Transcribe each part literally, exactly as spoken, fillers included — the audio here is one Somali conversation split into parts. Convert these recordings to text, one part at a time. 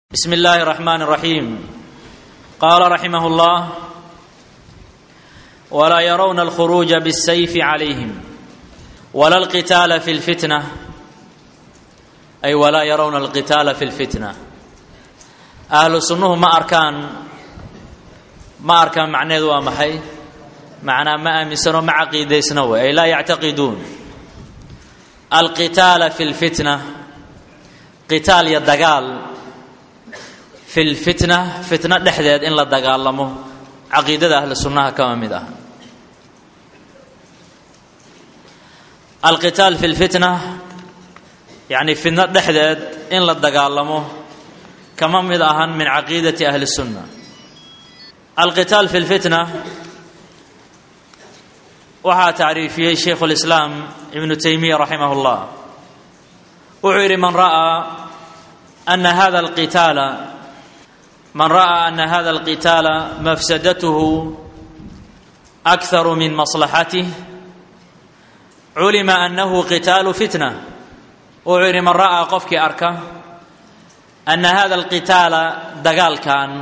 بسم الله الرحمن الرحيم. قال رحمه الله: ولا يرون الخروج بالسيف عليهم ولا القتال في الفتنة، أي ولا يرون القتال في الفتنة. أهل السنة ما أركان ما أركان معنى ذو محي معنى ما أمسنوا مع عقيدة سنوة، أي لا يعتقدون القتال في الفتنة. قتال يدقال في الفتنة فتنة دحديد إن لا دقالمو عقيدة أهل السنة كما مده. القتال في الفتنة يعني فتنة دحديد إن لا دقالمو كما مده من عقيدة أهل السنة. القتال في الفتنة وها تعريفيه شيخ الإسلام ابن تيمية رحمه الله، وعير من رأى أن هذا القتال من رأى أن هذا القتال مفسدته أكثر من مصلحته علم أنه قتال فتنة. وعير من رأى قفك أركه أن هذا القتال دقال كان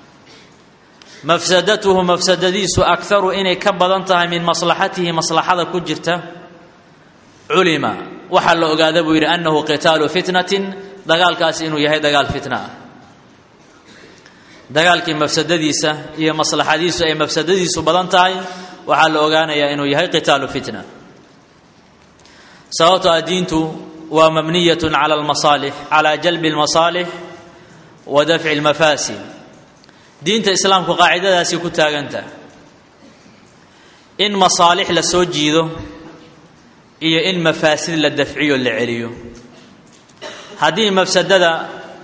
مفسدته مفسدتيس أكثر إني كبضنتها من مصلحته مصلحة كجرته علم وحل أقادب ويرى أنه قتال فتنة دقال كاس إنه يهي دقال فتنة. dagaalkii mafsadadiisa iyo maslaxadiisu ay mafsadadiisu badan tahay waxa la ogaanayaa inuu yahay qitaalu fitna. sababta diintu waa mabniyatun ala al-masalih ala jalb al-masalih wa daf' al-mafasid. diinta islaamku qaacidadaasi ku taaganta in masalih la soo jiido iyo in mafasid la dafciyo la celiyo. hadii mafsadada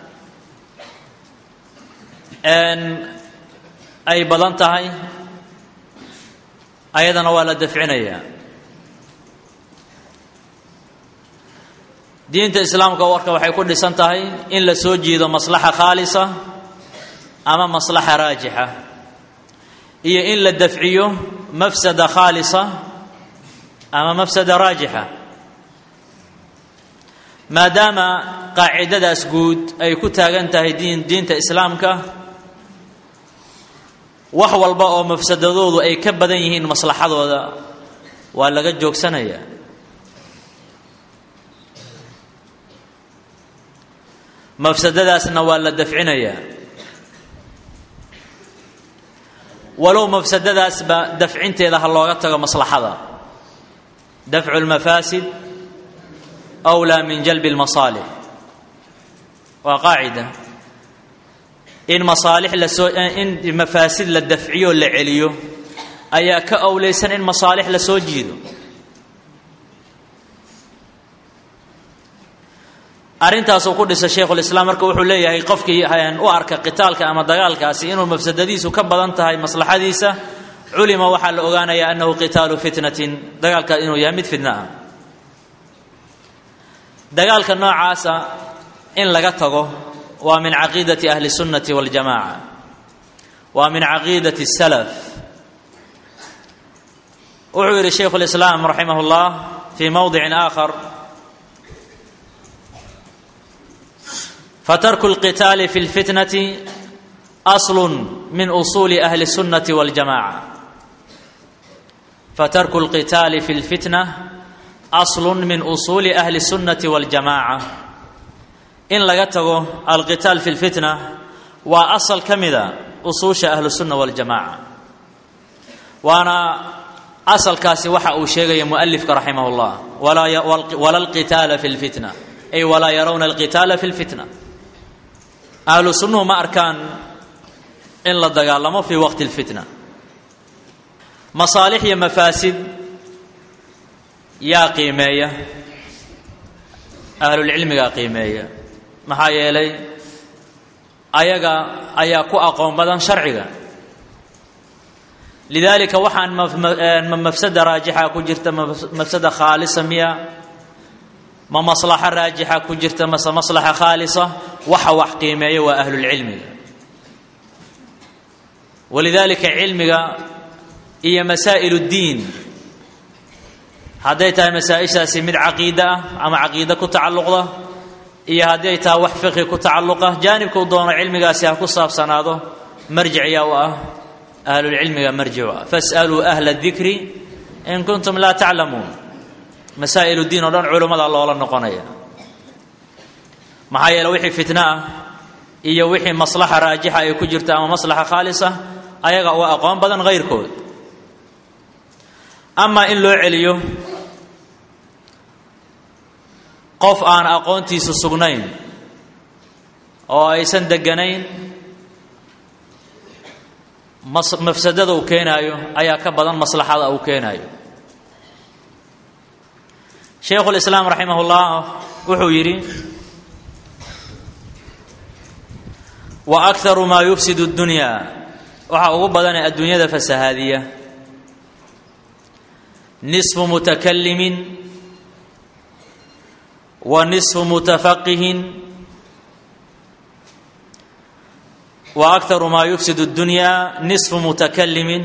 أن أي بلانتهاي أيضا ولا دفعنيا. دين الإسلام كورك وحيكون لسنتهاي إن لسوجي ذا مصلحة خالصة أما مصلحة راجحة، هي إن للدفعيه مفسدة خالصة أما مفسدة راجحة. ما دام قاعدة أسجود أي كتها أنتهي دين دين الإسلام كه wax walba oo mafsadadoodu ay ka badan yihiin maslaxadooda waa laga joogsanaya. mafsadadaasna waa la dafcinaya walow mafsadadaas ba dafcinteeda ha looga tago maslaxada. dafcu al-mafasid awla min jalb al-masalih wa qaa'ida إن مصالح لسو إن مفاسد للدفعية للعليو أيا كأوليسن إن مصالح لسوجيدو. أرنتها سوقدس الشيخ الإسلام مركو حليه هي قفك هي وأرك قتالك أما دجالك أسينه المفسدديس وكبضنت هاي مصلحة ديسة علم وحل أغانا يا أنه قتال فتنة دجالك إنه يمد فتنة. دجالك النوع عاسى إن لقته ومن عقيدة أهل السنة والجماعة ومن عقيدة السلف. أعير شيخ الإسلام رحمه الله في موضع آخر: فترك القتال في الفتنة أصل من أصول أهل السنة والجماعة. فترك القتال في الفتنة أصل من أصول أهل السنة والجماعة. إن لقته القتال في الفتنة وأصل كمذا أصوش أهل السنة والجماعة. وأنا أصل كاسي وحا أشيغي مؤلفك رحمه الله: ولا ولا القتال في الفتنة، أي ولا يرون القتال في الفتنة. أهل السنة ما أركان إن لدقالمو في وقت الفتنة. مصالح يا مفاسد يا قيمية أهل العلم يا قيمية maxaa yeelay ayaga ayaa ku aqoon badan sharciga. lidalika waxaan mafsada raajixa ku jirta mafsada khaalisa miya ma maslaxa raajixa ku jirta maslaxa khaalisa waxa wax qiimeeyo waa ahlul ilmi. walidalika ilmiga iyo masaa'il ad-din haday tahay masaa'ishaasi mid aqeeda ama aqeeda ku tacalluqda iyo haddii ay tahay wax fiqhi ku tacalluqa jaanibka uu doono cilmigaasi ha ku saabsanaado marjic yaa u ah ahlulcilmiga marjic u ah fas'aluu ahla dikri in kuntum laa taclamuun masaa'ilu diin oo dhan culummada loola noqonaya maxaa yeele wixii fitna ah iyo wixii maslaxa raajixa ay ku jirta ama maslaxa khaalisa ayaga uga aqoon badan hayrkood amaa in loo celiyo qof aan aqoontiisu sugnayn oo aysan deganayn mafsadada uu keenaayo ayaa ka badan maslaxada uu keenaayo shaykhu lislaam raximahullah wuxuu yidhi wa akharu maa yufsidu ddunyaa waxaa ugu badanee adduunyada fasahaadiya nisfu mutakalimin wa nisfu mutafaqihin wa akharu maa yufsidu ddunyaa nisfu mutakalimin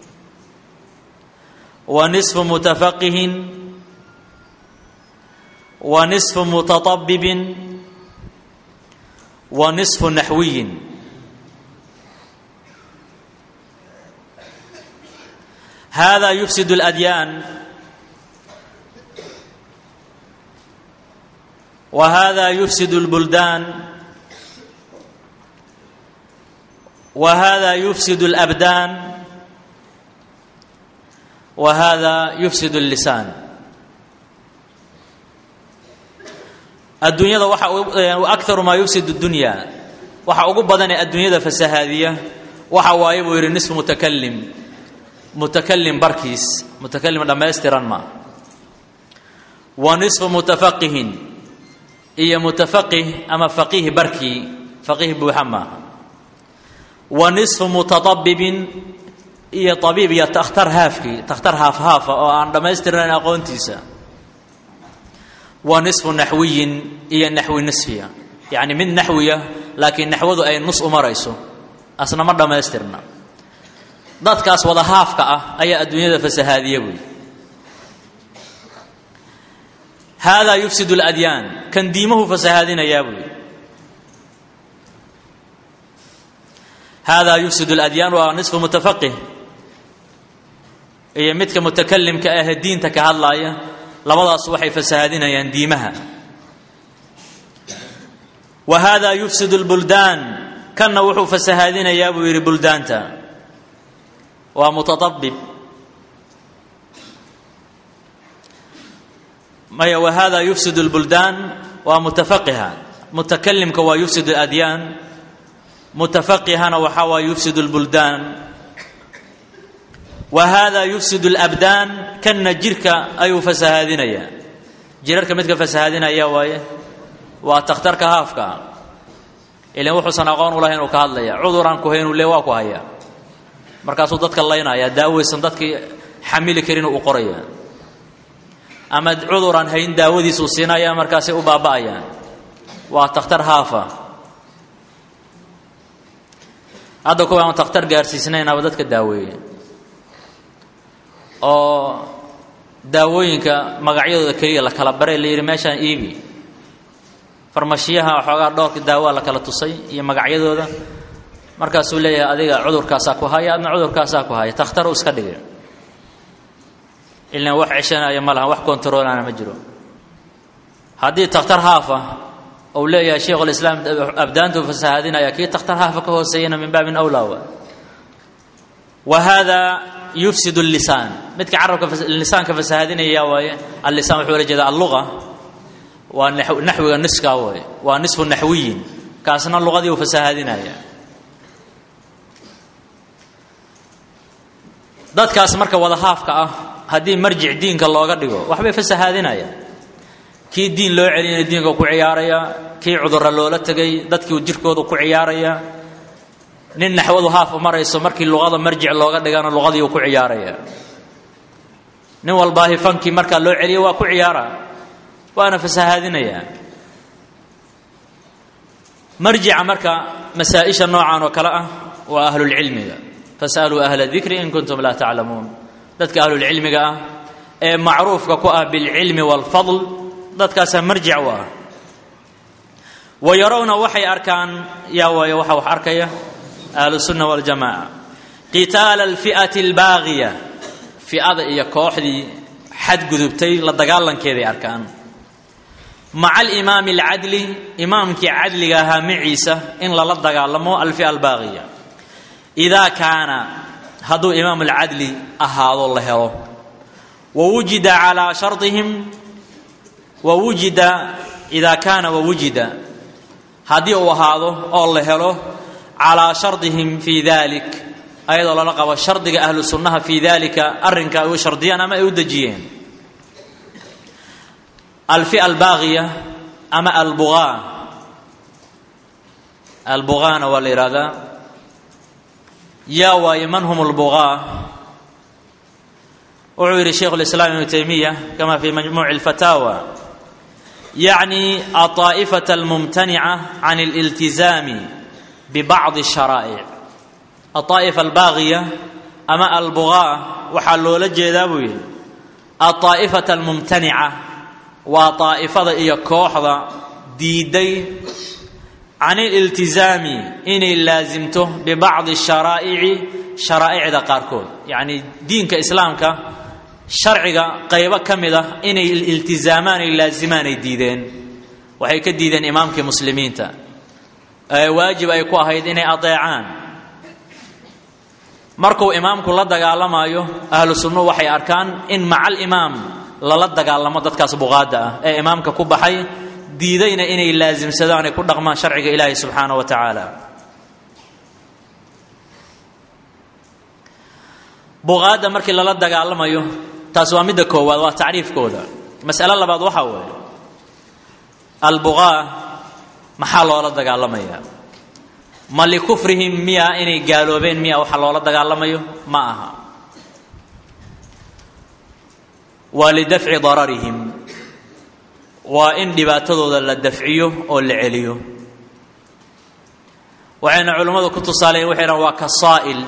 wa nisfu mutafaqihin wa nisfu mutatabibin wa nisfu naxwiyin hada yufsidu اladyaan wa hada yufsidu اlbuldaan wa hada yufsidu اlabdaan wa hada yufsidu اllisaan adduunyada waxa akharu maa yufsidu اdunya waxa ugu badan ee adduunyada fasahaadiya waxa waaye buu yidhi nisfu mutakalim mutakalim barkiis mutakalim dhammaystiran ma wa nisfu mutafaqihin iyo mutafaqih ama faqiih barkii faqiih buuxa maaha wa nisfu mutatabibin iyo tabiib iyo takhtar haafkii takhtar haaf haafa oo aan dhammaystirnayn aqoontiisa wa nisfu naxwiyin iyo naxwi nisfiya yacni mid naxwiya laakiin naxwadu ay nus u marayso asna ma dhammaystirna dadkaas wada haafka ah ayaa adduunyada fasahaadiya wey haadaa yufsidu اladyaan kan diimuhu fasahaadinayaa wey haadaa yufsidu اladyaan waa nisfu mutafaqih iyo midka mutakalimka ah diinta ka hadlaaya labadaas waxay fasahaadinayaan diimaha wa haadaa yufsidu اlbuldaan kanna wuxuu fasahaadinayaa buu yidhi buldaanta waa mutatabib maya wa hada yufsidu اlbuldaan waa mutafaqiha mutakalimka waa yufsidu اladyaan mutafaqihana waxaa waa yufsidu اlbuldaan wa hada yufsidu اlabdaan kanna jirka ayuu fasahaadinayaa jirarka midka fasahaadinaya waaye waa takhtarka haafka ilan wuxuusan aqoon u lahayn uu ka hadlaya cuduraan ku haynuu le waa ku hayaa markaasuu dadka laynaya daawaysan dadkii xamili karin uu qoraya ama cuduraan hayn daawadiisuu siinaya markaasay u baaba'ayaan waa takhtar haafa hadda kuwa aan takhtar gaarsiisnayn aba dadka daaweeya oo daawooyinka magacyadooda keliya la kala baray la yidhi meeshaan iibi farmashiyaha waxoogaa dhowrka daawaa la kala tusay iyo magacyadooda markaasuu leeyahay adiga cudurkaasaa ku haya adna cudurkaasaa ku haya takhtaru iska dhigay ilaan wax ceshanaya ma laha wax kontaroolana ma jiro haddii takhtar haafa ou leeyahay sheikhulislaam abdaantuu fasahaadinaya kii takhtar haafa ka hooseeyana min baabin awlaa wa hada yufsidu allisaan midka carabka lisaanka fasahaadinaya waaye allisaan wuxuu la jeeda alluga waa naxwiga niskaa waaye waa nisfu naxwiyin kaasna luqadii uu fasahaadinaya dadkaas marka wada haafka ah haddii marjic diinka looga dhigo waxbay fasahaadinayaan kii diin loo celiyana diinka ku ciyaaraya kii cudurra loola tegay dadkii jirkooda ku ciyaaraya nin naxwadu haaf u marayso markii luqada marjic looga dhigana luqadii uu ku ciyaaraya nin walbaahi fankii markaa loo celiyo waa ku ciyaara waana fasahaadinaya marjica marka masaa-isha noocan oo kale ah waa ahlulcilmiga fasaluu ahla dikri in kuntum laa taclamuun dadka ahlulcilmiga ah ee macruufka ku ah bilcilmi waalfadl dadkaasaa marjic u ah ويرون وحي أركان يا وحي أركية أهل السنة والجماعة قتال الفئة الباغية فئة يكوحدي حد قذبتي لدقالن كذي أركان مع الإمام العدل إمامك عدلها معيسة إن لا لدقالمو الفئة الباغية إذا كان هذو إمام العدل أهاد الله ووجد على شرطهم ووجد إذا كان ووجد هذه وهذا الله له على شرطهم في ذلك أيضا لقوا الشرط أهل السنة في ذلك أرنك أو شرطيا أما يودجين الفئة الباغية أما البغاة البغاة والإرادة يا ومن هم البغاة أعير شيخ الإسلام ابن تيمية كما في مجموع الفتاوى يعني الطائفة الممتنعة عن الالتزام ببعض الشرائع الطائفة الباغية أما البغاة وحلوا لجذابوي الطائفة الممتنعة وطائفة يكوحظة ديدي عن الالتزام إن لازمته ببعض الشرائع شرائع دقاركود يعني دينك إسلامك شرعك قيبة كمدة إن الالتزامان اللازمان ديدين وحي كديدين إمامك مسلمين تا واجب أي كواهيد إني أطيعان مركو إمامك لا دقالمايو أهل السنة وحي أركان إن مع الإمام لا دقالما ددكاس بغادا أي إمامك كوبحي ديدين إني لازم سدان كل رغم شرعك إلهي سبحانه وتعالى بغادا مركي لا دقالمايو تاسوا ميدا كواد waa taariif kooda mas'ala labaad waxa weeye albugha maxaa loola dagaalamaya mali kufrihim miya inay gaaloobeen miya waxa loola dagaalamayo ma aha walidaf'i dararihim wa in dhibaatadooda la dafciyo oo la celiyo waxayna culimadu ku tusaaleen waxayna waa ka saa'il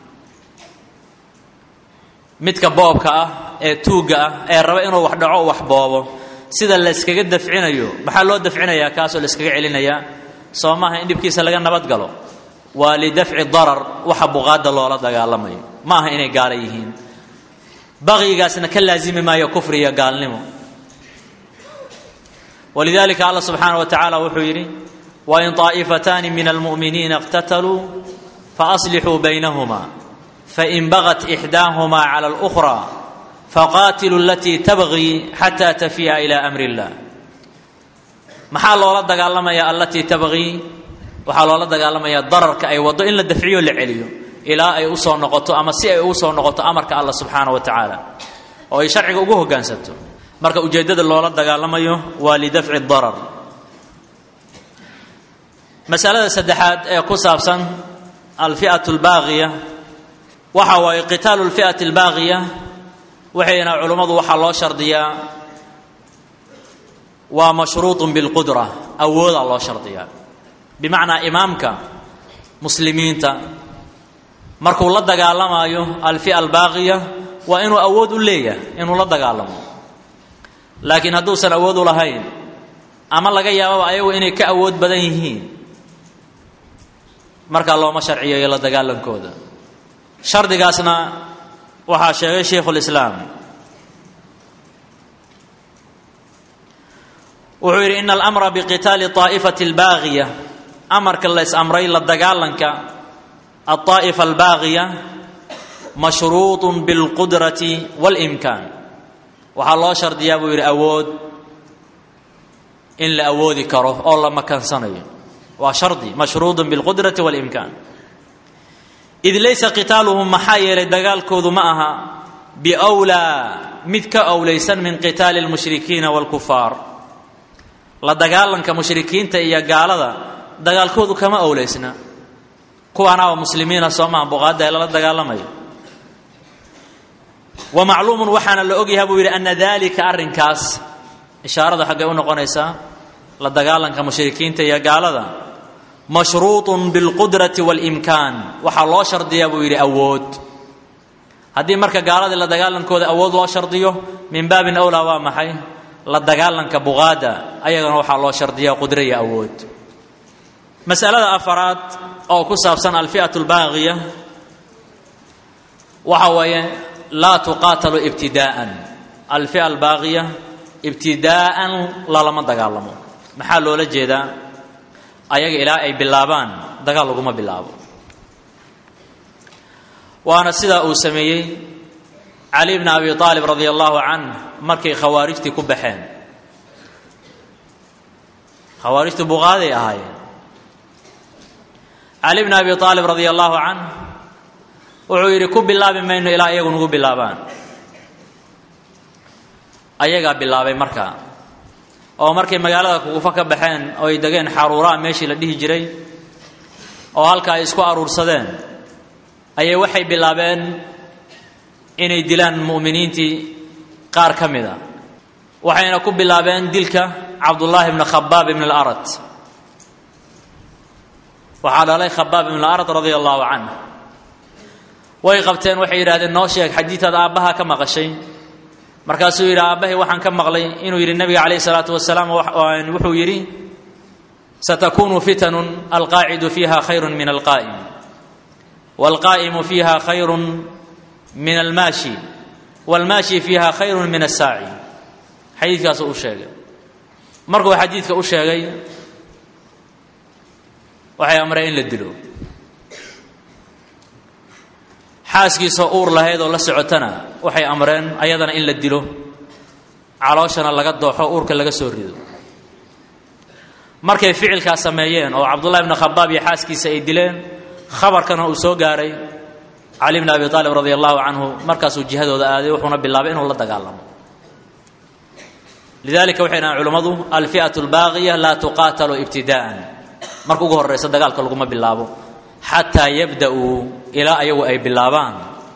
midka boobka ah ee tuuga ah ee raba inuu wax dhaco wax boobo sida la iskaga dafcinayo waxa loo dafcinayaa kaas oo la iskaga celinaya soomaha in dibkiisa laga nabad galo wali dafci darar waxa buqaada loola dagaalamayo maaha inay gaar yihiin baqigaasna ka laazimi maayo kufri iyo gaalnimo ولذلك الله سبحانه وتعالى وحيري وإن طائفتان من المؤمنين اقتتلوا فأصلحوا بينهما فإن بغت إحداهما على الأخرى فقاتلوا التي تبغي حتى تفيء إلى أمر الله محال الله دغالما يا التي تبغي وحال الله دغالما يا ضرر كأي وضع إلا دفعيه لعليه إلى أي أوصى نقطه أما سي أي أوصى نقطه أمرك الله سبحانه وتعالى أو يشرع أجوه جانسته مرك أجدد الله دغالما يه ولدفع الضرر مسألة سدحات كوسابسن الفئة الباغية وحوى قتال الفئة الباغية وحين علماء وحلو شرطيا ومشروط بالقدرة أول الله شرطيا بمعنى إمامك مسلمين تا مركو الله دقالما أيو الفئة الباغية وإنه أود اللية إنه الله دقالما لكن هدوسا أود لهين أما الله قيا أيو إني كأود بدينهين مركا الله ما شرعيا يلا دقالن كودا شرطigaasna waxa sheegay Sheikh al-Islam wuxuu yiri in al-amra bi qital ta'ifati al-baghiya amarka la is-amray la dagaalanka at-ta'ifa al-baghiya mashrutun bil qudrati wal imkan waxa loo shardiyaa buu yiri awood in la awoodi karo oo la makansanayo waa shardi mashrutun bil qudrati wal imkan إذ ليس قتالهم محايا لدقال كوذو معها بأولى مدك أوليسا من قتال المشركين والكفار لدقال لنك مشركين تأيي قال هذا دقال كوذو كما أوليسنا كوانا ومسلمين صوما بغادة إلا لدقال لمي ومعلوم وحنا لأقيها بوير أن ذلك أرنكاس إشارة حقا قنيسا لدقال لنك مشركين تأيي قال هذا مشروط بالقدرة والإمكان وحلو شرطية بويري أود هذه مركة قالت لا دقالن كود أود لا شرطيه من باب أولى وامحي لا دقالن كبغادة أيضا وحلو شرطية قدرية أود مسألة أفراد أو كسابسا الفئة الباغية وهو لا تقاتل ابتداء. الفئة الباغية ابتداء لا لما دقالمو محل ولا جيدا أيق إلى أي باللابان دقالو ما باللابو. وأنا سيدا أسمي علي بن أبي طالب رضي الله عنه مركي خوارجتي كبحين خوارجتي بغاضي أهاي. علي بن أبي طالب رضي الله عنه وعيري كب الله بما إنه إلى أيق نقول باللابان أيقا باللابي مركا أو مركي مقالة كوفا بحين أو يدقين حارورا ماشي لديه جري أو هالكا يسكو أرور صدين أي وحي باللابين إني دلان مؤمنينتي قار كمدا وحين كب باللابين دلك عبد الله بن خباب بن الأرت وحال عليه خباب بن الأرت رضي الله عنه ويقبتين وحي هذا النوشيك حديث هذا أبها كما غشي markaasuu yiri aabahay waxaan ka maqlay inuu yiri nabiga kaleey salaatu wasalaam wuxuu yiri satakunu fitanun alqaa'idu fiha khayrun min alqaa'im walqaa'imu fiha khayrun min almashi walmashi fiha khayrun min as-sa'i. xadiidkaas uu sheegay markuu xadiidka u sheegay waxay amreen in la dilo xaaskiisa uur lahayd oo la socotana waxay amreen ayadana in la dilo calooshana laga dooxo uurka laga soo rido. markay ficilka sameeyeen oo Abdullah ibn Khabbab iyo xaaskiisa ay dileen khabarkana uu soo gaaray Ali ibn Abi Talib radiyallahu anhu markaas uu jihadooda aaday wuxuuna bilaabay inuu la dagaalamo. lidalika waxayna culimadu al-fi'atu al-baghiya la tuqatalu ibtida'an markuu ugu horeysa dagaalka lagu ma bilaabo حتى يبدأوا إلى أيو أي باللابان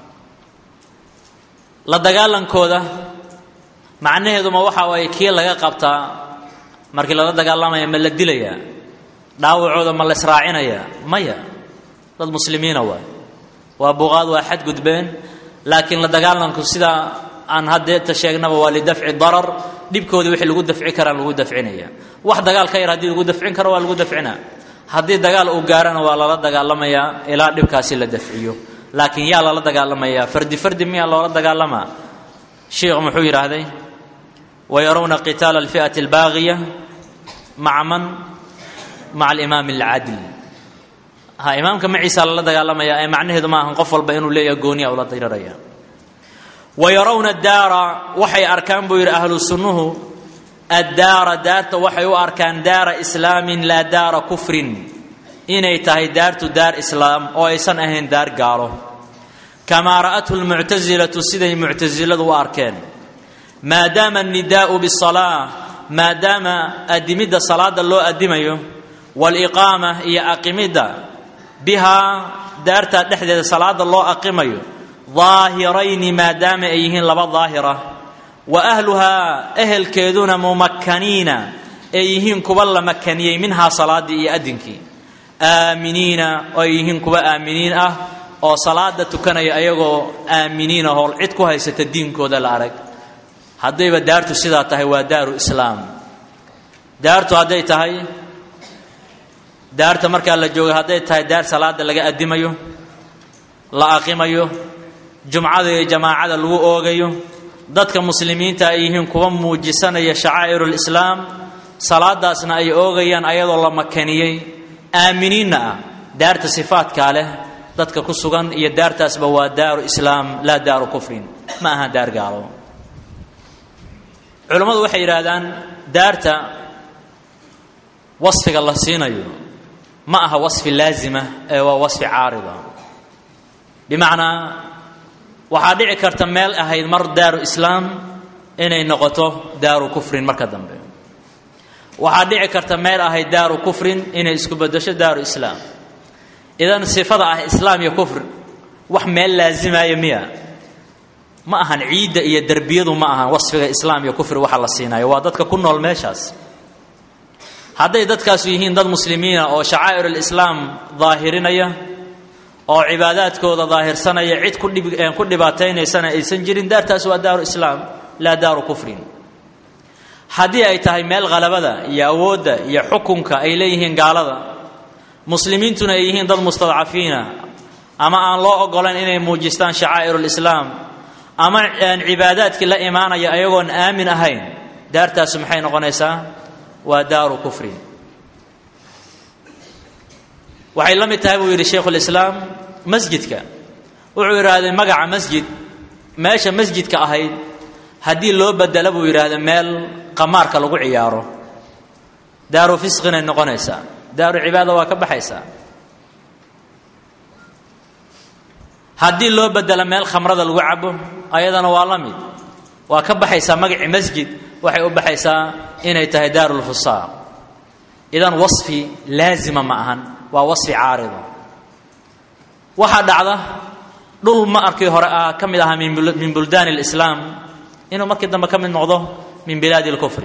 لا دقالن كودا معناه هذا ما وحى ويكيل لقى قبطة مركي لا دقالن ما يمل الدليا داو عودا ما الإسراعين يا مايا للمسلمين هو وأبغاض واحد قدبين لكن لا دقالن كسيدا عن هذا التشيعنا ولدفع الضرر ديبكودي وحي اللي قد دفع كرا اللي قد دفعنا واحد دقال خير هدي اللي قد دفعين كرا اللي قد دفعنا haddii dagaal uu gaarana waa lala dagaalamayaa ilaa dhibkaasi la dafciyo laakiin yaa lala dagaalamayaa fardi fardi miya loola dagaalamaa sheekhu muxuu yiraahday ويرون قتال الفئة الباغية مع من مع الإمام العادل ها إمامك معيسى للا دغالمايا أي معناه ما هن قف walba inuu leeyahay gooni oo la diriraya ويرون الدار وحي أركان بير أهل السنه الدار دارت وحي أركان دار إسلام لا دار كفر إني تهي دارت دار إسلام أو إيسان أهين دار قالوا كما رأته المعتزلة سيدي معتزلة وأركان ما دام النداء بالصلاة ما دام أدمد صلاة الله أدميه والإقامة هي أقمد بها دارت تحدث صلاة الله أقميه ظاهرين ما دام أيهن لبا ظاهرة وأهلها أهل كيدون ممكنين أيهن كبال مكانية منها صلاة أدنك آمنين أيهن كبا آمنين أه أو صلاة تكن أيغو آمنين هو العتكو هاي ستدين كودا العرق هذا يبقى دارتو سيداته هو دار إسلام دارتو هذا يتهي دارتو مركا لجوغ هذا يتهي دار صلاة لغا أدميو لا أقيميو جمعة جماعة لغو أوغيو dadka muslimiinta ay yihiin kuwa muujisanaya shacaairul islaam salaadaasna ay oogayaan ayadoo la makaniyay aaminiina daarta sifaadka leh dadka ku sugan iyo daartaasba waa daaru islaam la daaru kufrin ma aha daar gaalo culimadu waxay yiraahdaan daarta wasfiga la siinayo ma aha wasfi laazima ee waa wasfi caarida bimaana waxaa dhici karta meel ahayd mar daaru islaam inay noqoto daaru kufrin marka dambe waxaa dhici karta meel ahayd daaru kufrin inay isku bedesho daaru islaam idan sifada ah islaam iyo kufr wax meel laazimaya miya ma ahan ciida iyo darbiyadu ma ahan wasfiga islaam iyo kufr waxa la siinayo waa dadka ku nool meeshaas haday dadkaas yihiin dad muslimiina oo shacaairul islaam dhaahirinaya oo cibaadaadkooda daahirsanaya cid ku dhib ku dhibaataynaysan aysan jirin daartaas waa daaru islaam la daaru kufrin hadii ay tahay meel qalabada iyo awooda iyo xukunka ay leeyihiin gaalada muslimiintuna ay yihiin dad mustadcafiina ama aan loo ogolayn inay muujistaan shacaa'irul islaam ama aan cibaadaadkii la imaanaya ayagoon aamin ahayn daartaas maxay noqonaysaa waa daaru kufri waxay la mid tahay buu yidhi sheikhul islaam masjidka wuxuu yidhaahday magaca masjid meesha masjidka ahayd haddii loo bedelo buu yidhaahda meel qamaarka lagu ciyaaro daaru fisqinay noqonaysaa daaru cibaada waa ka baxaysaa haddii loo bedelo meel khamrada lagu cabo ayadana waa la mid waa ka baxaysaa magacii masjid waxay u baxaysaa inay tahay daarul fusaaq idan wasfi laazima ma ahan waa wasfi caarida waxaa dhacda dhul ma arkii hore ah ka mid ahaa min buldaan alislaam inuu markii dambe ka mid noqdo min bilaadi alkufri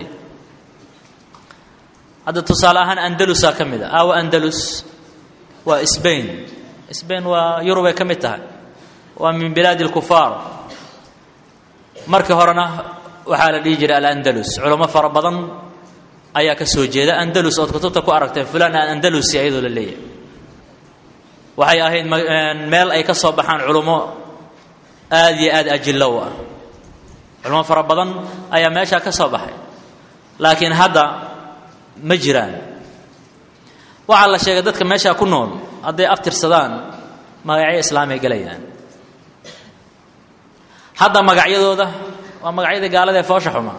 hadda tusaale ahaan andalusaa ka mid a aawa andalus waa sbain sbain waa yurubay ka mid tahay waa min bilaadi alkufaar markii horena waxaa la dhihi jiray alandalus culamo fara badan ayaa ka soo jeeda andalus ood kutubta ku aragteen fulan andalusi ayadoo la leeyahay waxay ahayd meel ay ka soo baxaan culummo aad iyo aad ajillow ah culamo fara badan ayaa meeshaa ka soo baxay laakiin hadda ma jiraan waxaa la sheegay dadka meeshaa ku nool hadday aftirsadaan magacyo islaamay galayaan hadda magacyadooda waa magacyadii gaalada ee foosha xumaa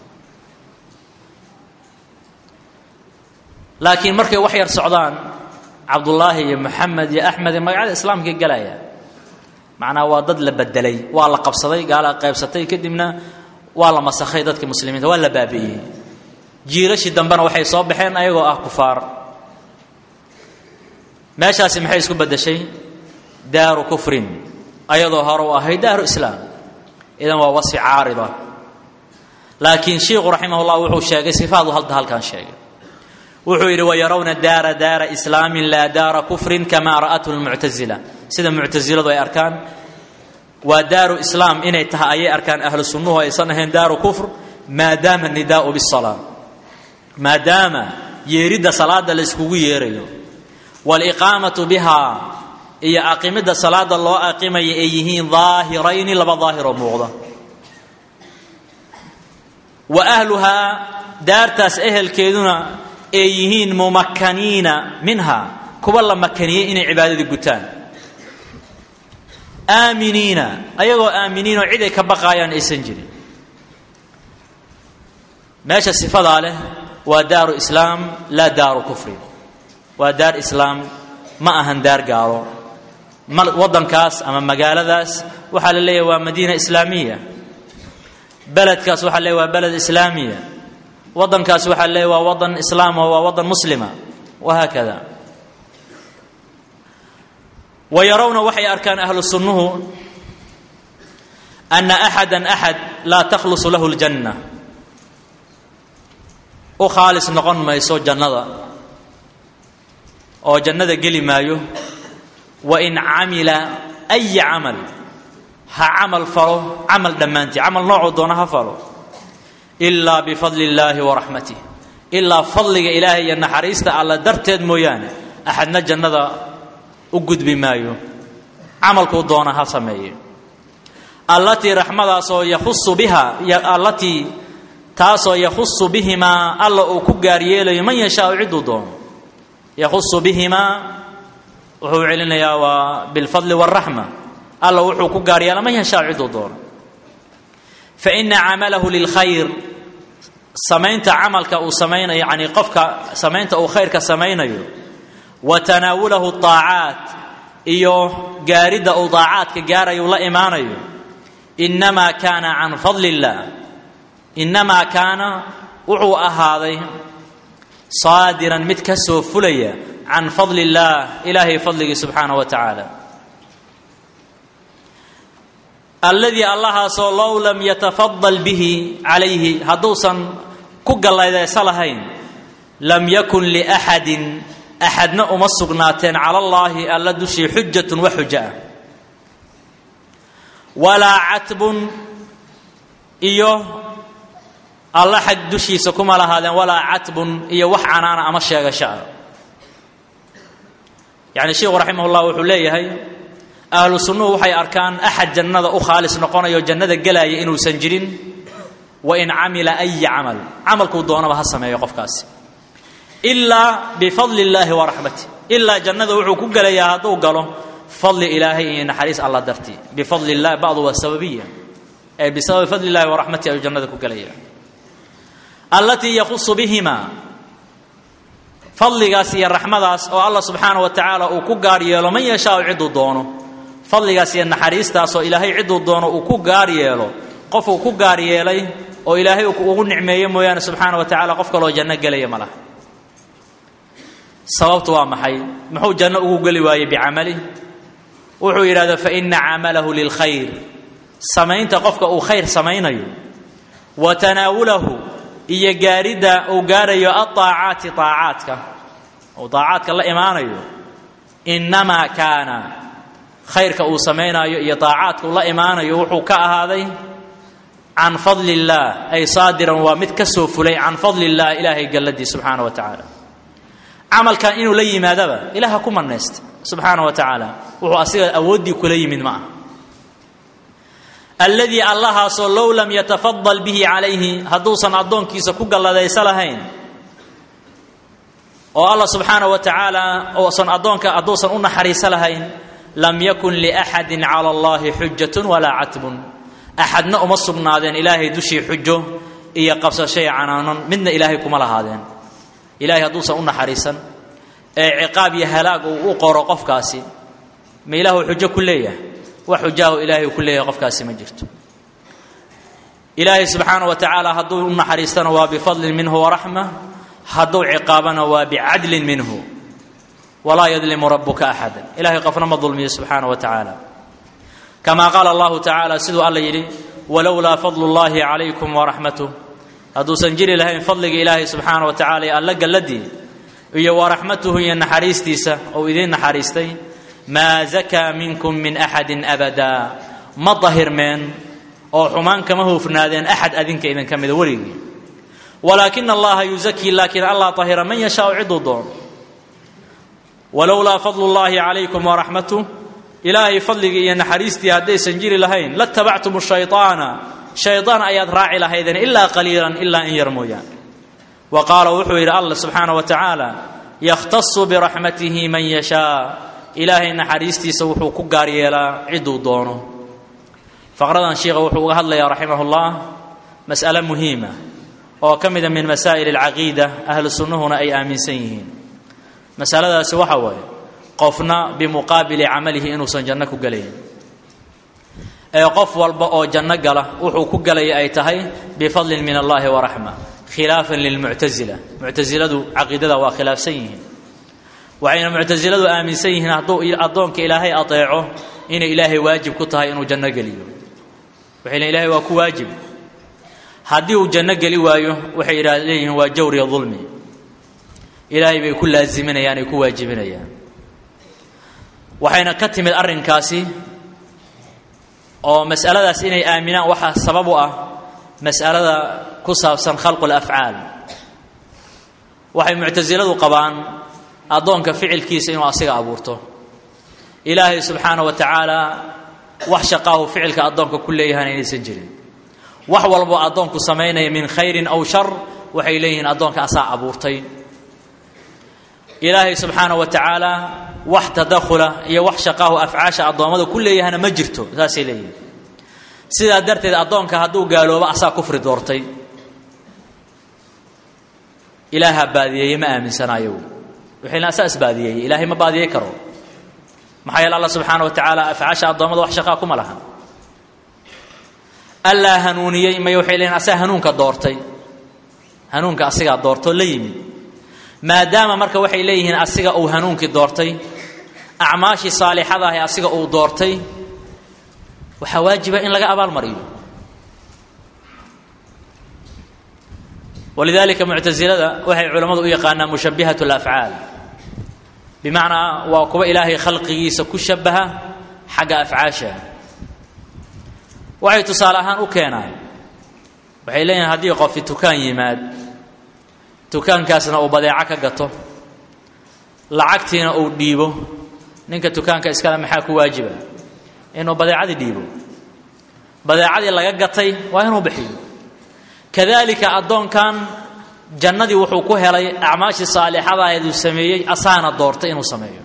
laakiin markay wax yar socdaan cabdullaahi iyo moxamed iyo axmed iyo magacyada islaamkay galaya macnaa waa dad la bedelay waa la qabsaday gaala qaybsatay kadibna waa la masakhay dadka muslimiinta waa la baabi'iyey jiilashii dambena waxay soo baxeen ayagoo ah kufaar meeshaasi maxay isku beddeshay daaru kufrin ayadoo hore u ahayd daaru islaam idan waa wasfi caarida laakiin sheikhu raximahullah wuxuu sheegay sifaadu halda halkan sheegay wuxuu yidhi wayarawna daara daara islaamin laa daara kufrin kamaa ra'athu lmuctasila sida muctasiladu ay arkaan waa daaru islaam inay tahay ayay arkaan ahlu sunnuhu aysan ahayn daaru kufr maadaama nidaau bisalaa maadaama yeeridda salaada la iskugu yeerayo waliqaamatu bihaa iyo aqimidda salaada loo aqimaya ay yihiin daahirayni laba daahiroo muuqda wa ahluhaa daartaas ehelkeeduna ay yihiin mumakkaniina minha kuwa la makaniyey inay cibaadadii gutaan aaminiina ayagoo aaminiinoo cid ay ka baqaayaan aysan jirin meesha sifadaa leh waa daaru islaam laa daaru kufri waa daar islaam ma ahan daar gaalo waddankaas ama magaaladaas waxaa la leeyahay waa madiina islaamiya beledkaas waxaa leeyahay waa beled islaamiya waddankaas waxaa leeyahay waa waddan islaam oo waa waddan muslima wahaakada wayarawna waxay arkaan ahlu sunnuhu ana axadan axad laa takhlusu lahu ljanna u khaalis noqon mayso jannada oo jannada geli maayo wain camila aya camal ha camal falo camal dhammaantii camal noocuu doona ha falo ilaa bifadli illaahi waraxmatih ilaa fadliga ilaahay iyo naxariista alla darteed mooyaane axadna jannada u gudbi maayo camalkuu doona ha sameeye allatii raxmadaasoo yakhusu biha allatii taasoo yakhusu bihimaa alla uu ku gaar yeelayo man yashaau cidduu doono yakhusu bihimaa wuxuu celinayaa waa bilfadli wاraxma alla wuxuu ku gaar yeela man yashaa cidduu doono faina camalahu lilkhayr samaynta camalka uu samaynayo yani qofka samaynta uu khayrka samaynayo wa tanaawulahu طaacaat iyo gaaridda uu daacaadka gaarayu la imaanayo inamaa kaana can fadli اllah inamaa kaana wuxuu ahaaday saadiran mid ka soo fulaya can fadli اllah ilaahay fadligii subxaanaه wa tacaala alladii allahaasoo low lam yatafadal bihi calayhi hadduusan ku galladaysa lahayn lam yakun liaxadin axadna uma sugnaateen cala allaahi alla dushii xujatun wa xuja ah walaa catbun iyo alla xag dushiisa kuma lahaadeen walaa catbun iyo wax canaana ama sheegasho ah يعني شيخ رحمه الله وحليه هي أهل السنة وحي أركان أحد جنة أخالص نقونا يو جنة جلاي إنه سنجرين وإن عمل أي عمل عمل كودونا بهالسماء يقف كاسي إلا بفضل الله ورحمته إلا جنة وحكو جلاي هذو قالوا فضل إلهي إن حريص الله درتي بفضل الله بعض والسببية أي بسبب فضل الله ورحمته جنة كجلاي التي يخص بهما فضل قاسي الرحمة داس أو الله سبحانه وتعالى وكجاري لو من يشاء عدو دونه فضل قاسي النحريس داس أو إلهي عدو دونه وكجاري له قفوا كجاري لي أو إلهي وكنعمة مويان سبحانه وتعالى قف كلو جنة جلي ملا صوت وامحي محو جنة وجلي واي بعمله وحو إرادة فإن عمله للخير سمين تقفك أو خير سمينه وتناوله إيا جاردة أو جارية الطاعات طاعاتك أو طاعاتك الله إيمانه إنما كان خيرك أو سمينا إيا طاعاتك الله إيمانه يوحو كهذه عن فضل الله أي صادرا ومتكسف لي عن فضل الله إلهي جلدي سبحانه وتعالى عمل كان إنه لي ما دبا إلهكم النست سبحانه وتعالى وهو أصير أودي كلي من معه الذي الله صلى لم يتفضل به عليه هدوسا أدون كيسا كوغا لديس لهين والله سبحانه وتعالى أوصن أدونك أدوسا أن حريس لهين لم يكن لأحد على الله حجة ولا عتب أحد نأم الصبنادين إلهي دشي حجه إيا قبس شيء عنانا من إلهيكم لهذين إلهي هدوسا أن حريسا عقاب يهلاك وقور قف كاسي ما إله حجة كلية وحجاه إلهي كلية قف كاسي مجرته إلهي سبحانه وتعالى هدو أن حريستنا وبفضل منه ورحمة هدو عقابنا وبعدل منه ولا يظلم ربك أحدا إلهي قفنا ما ظلمه سبحانه وتعالى كما قال الله تعالى سيدو الله يلي ولولا فضل الله عليكم ورحمته هدو سنجري لهين فضل إلهي سبحانه وتعالى ألقى الذي إيا ورحمته إيا نحريستيسا أو إذين نحريستي ما زكى منكم من أحد أبدا ما ظهر من أو حمان كما هو فرنادين أحد أذنك إذن كم ذوري ولكن الله يزكي لكن الله طهر من يشاء عضو ولولا فضل الله عليكم ورحمته إلهي فضلك إيا نحريستي هدي سنجري لهين لاتبعتم الشيطان شيطان أيات راعي لهيدن إلا قليلا إلا إن يرمويا وقال وحوير الله سبحانه وتعالى يختص برحمته من يشاء إلهي نحريستي سوحو كقاريلا عدو دونه فقرضا شيخ وحو هذا يا رحمه الله مسألة مهمة وكمدا من مسائل العقيدة أهل السنة هنا أي آمين سيهين مسألة سوحوه قفنا بمقابل عمله إنه سنجنك قليل أي قف والبقى جنة قله وحو كقلي أي تهي بفضل من الله ورحمة خلافا للمعتزلة معتزلة عقيدة وخلاف سيهين وعين المعتزلة آمن سيهين أدونك إلهي أطيعه إن إلهي واجب كتها إنه جنة قليه وحين إلهي واكو واجب هديه جنة قلي وايه وحين إليه هو جوري ظلمي إلهي بيكون لازمنا يعني يكون واجبنا يعني وحين كتم الأرن كاسي أو مسألة سيني آمنا وحا سببها مسألة كسابسا خلق الأفعال وحين معتزلة قبان أدونك فعل كيس إنه أصيغ أبورته إلهي سبحانه وتعالى وحشقاه فعلك أدونك كل إيهان سنجرين وحوالبو أدونك سميني من خير أو شر وحيلين أدونك أساء أبورتين إلهي سبحانه وتعالى وح تدخله يا وحشقاه أفعاش أدوامه كل إيهان مجرته ذاس إليه سيدا درت أدونك هدو قالوا أساء كفر دورتين إله بادية ما آمن سنايو وحين أساس بادية إلهي ما بادية كرو محايا الله سبحانه وتعالى أفعاش أضامد وحشقاكم لها ألا هنوني ما يوحي لين أسا هنونك دورتي هنونك أسيقا دورتو ليمي ما دام مركا وحي ليهن أسيقا أو هنونك دورتي أعماشي صالحة هي أسيقا أو دورتي وحواجب إن لقى أبا المريض ولذلك معتزلة وهي علماء يقانا مشبهة الأفعال بمعنى وكو إلهي خلقه سكشبه حق أفعاشه وحي تصالحان أكينا وحي لين هدي قف في تكان يماد تكان كاسنا أو بديعك قطو لعقتنا أو ديبو ninka dukaanka iskala maxaa ku waajiba inuu badeecadii dhiibo badeecadii laga gatay waa inuu bixiyo kadalika adoonkan jannadii wuxuu ku helay acmaashi saalixada ah ee uu sameeyay asaana doortay inuu sameeyo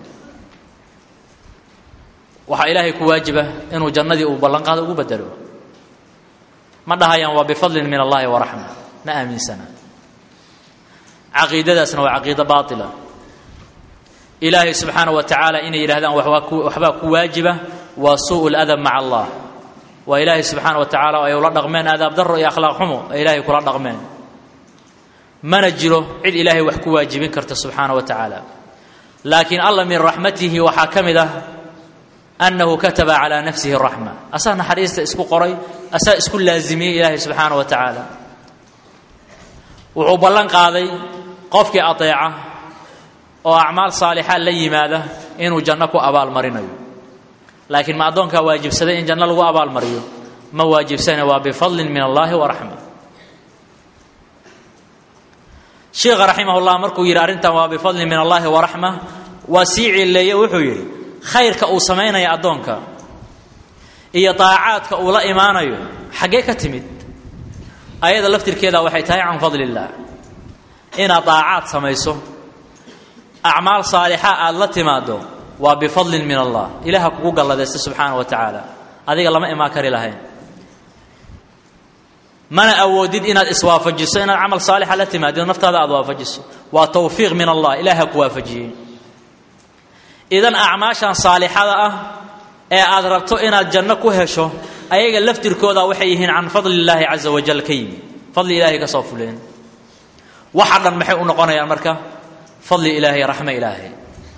waxa ilaahay ku waajiba inuu jannadii uu ballan qaado ugu bedelo ma dhahayaan waa bifadlin min allahi wa raxma ma aaminsana caqiidadaasna waa caqiida baatila ilaahay subxaanahu wa tacaala inay yidhahdaan waxbaa ku waajiba waa suu'u ladab maca allah waa ilaahay subxaanahu wa tacaala ay ula dhaqmeen aadaab darro iyo akhlaaq xumo ay ilaahay kula dhaqmeen mana jiro cid ilaahay wax ku waajibin karta subxaanahu wa tacaala laakiin alla min raxmatihi waxaa ka mid ah annahu kataba calaa nafsihi raxma asaa naxariista isku qoray asaa isku laazimiyey ilaahay subxaanahu wa tacaala wuxuu ballan qaaday qofkii ateeca oo acmaal saalixa la yimaada inuu janno ku abaalmarinayo laakiin ma addoonkaa waajibsaday in janno lagu abaalmariyo ma waajibsana waa bifadlin min allahi wa raxma sheekha raximahullah markuu yidhi arrintan waa bifadlin min allahi wa raxma waa sii cileeye wuxuu yidhi khayrka uu samaynaya addoonka iyo daacaadka uu la imaanayo xaggee ka timid ayada laftirkeeda waxay tahay can fadli illaah inaad daacaad samayso acmaal saalixa aad la timaado waa bifadlin min allah ilaaha kugu galladaysta subxaanahu wa tacaala adiga lama imaan kari lahayn mana awoodid inaad iswaafajiso inaad camal saalixa la timaado naftaada aad waafajiso waa tawfiiq min allah ilaaha ku waafajiyey idan acmaashan saalixada ah ee aad rabto inaad janno ku hesho ayaga laftirkooda waxay yihiin can fadli illaahi caza wajal ka yimi fadli ilaahay ka soo fuleen waxa dhan maxay u noqonayaan marka fadli ilaahay raxma ilaahay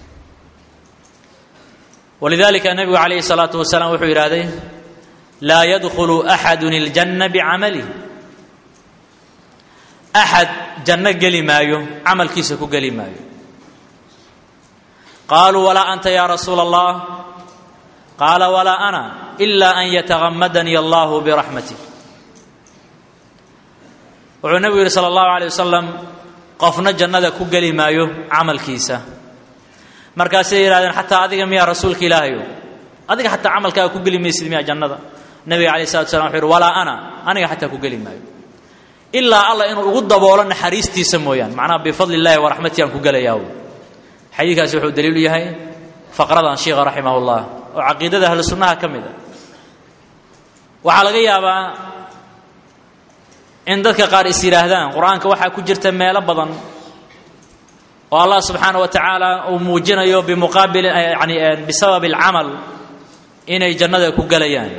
walidaalika nabigu calayhi salaatu wasalaam wuxuu yidhaahday laa yadkhulu axadun iljanna bicamalihi axad janno geli maayo camalkiisa ku geli maayo qaaluu walaa anta yaa rasuula allah qaala walaa ana ilaa an yatagamadanii allahu biraxmatih wuxuu nabigu yidhi sala allahu alayh wasalam qofna jannada ku geli maayo camalkiisa markaasay yidhahdeen xataa adiga miyaa rasuulka ilaahayo adiga xataa camalkaaga ku geli maysid miyaa jannada nabiga calayh salatu wasalaam wuxuu yidhi walaa ana aniga xataa ku geli maayo ilaa allah inuu ugu daboolo naxariistiisa mooyaan macnaha bifadli illaahi wa raxmatihi aan ku gelayaa xadiidkaasi wuxuu daliil u yahay faqradan sheekha raximahullah oo caqiidada ahlu sunnaha ka mid a waxaa laga yaabaa in dadka qaar is yidhaahdaan qur-aanka waxaa ku jirta meelo badan oo allah subxaanahu wa tacaala uu muujinayo bimuqaabil yani bisabab alcamal inay jannada ku gelayaan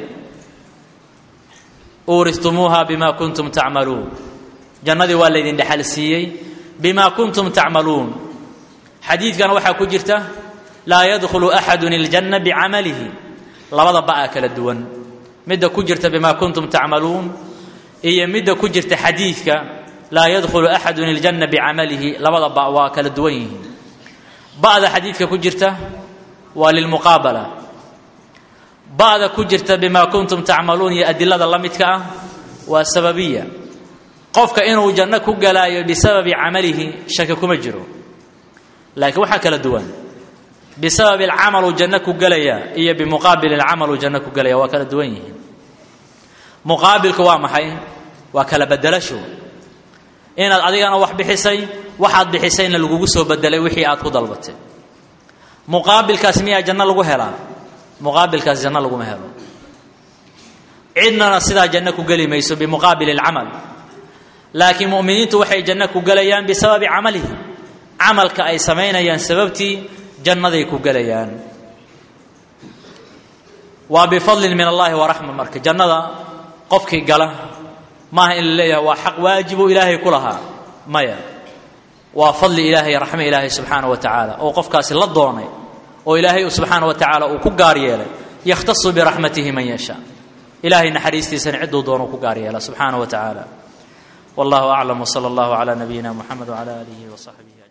uuristumuuha bima kuntum tacmaluun jannadii waa laydin dhexal siiyey bima kuntum tacmaluun xadiidkan waxaa ku jirta laa yadkhulu axadun iljanna bicamalihi labada ba'a kala duwan midda ku jirta bima kuntum tacmaluun iyo midda ku jirta xadiidka laa yadkhulu axadun iljanna bicamalihi labada ba waa kala duwan yihiin ba'da xadiidka ku jirta waa lilmuqaabala ba'da ku jirta bima kuntum tacmaluun iyo adilada la midka ah waa sababiya qofka inuu janno ku galaayo bisababi camalihi shaki kuma jiro laakiin waxaa kala duwan bisababi alcamalu janno ku galaya iyo bimuqaabil alcamalu janno ku galaya waa kala duwan yihiin muqaabilku waa maxay waa kala bedelasho inaad adigana wax bixisay waxaad bixisayna lagugu soo bedelay wixii aad ku dalbatay muqaabilkaas miyaa janno lagu helaa muqaabilkaas janno laguma helo cidnana sidaa janno ku geli mayso bimuqaabil alcamal laakiin mu'miniintu waxay janno ku galayaan bisababi camalihi camalka ay samaynayaan sababtii jannaday ku galayaan waa bifadlin min allahi wa raxma marka jannada qofkii gala maaha in la leeyahay waa xaq waajibu ilaahay ku lahaa maya waa fadli ilaahay raxma ilaahay subxaanahu wa tacaala oo qofkaasi la doonay oo ilaahay subxaanahu wa tacaala uu ku gaar yeelay yakhtasu biraxmatihi man yashaa ilaahay naxariistiisana cidduu doono ku gaar yeela subxaanahu wa tacaala wallahu aclam wsala allahu calaa nabiyina muxamed wcala aalihi wasaxbihi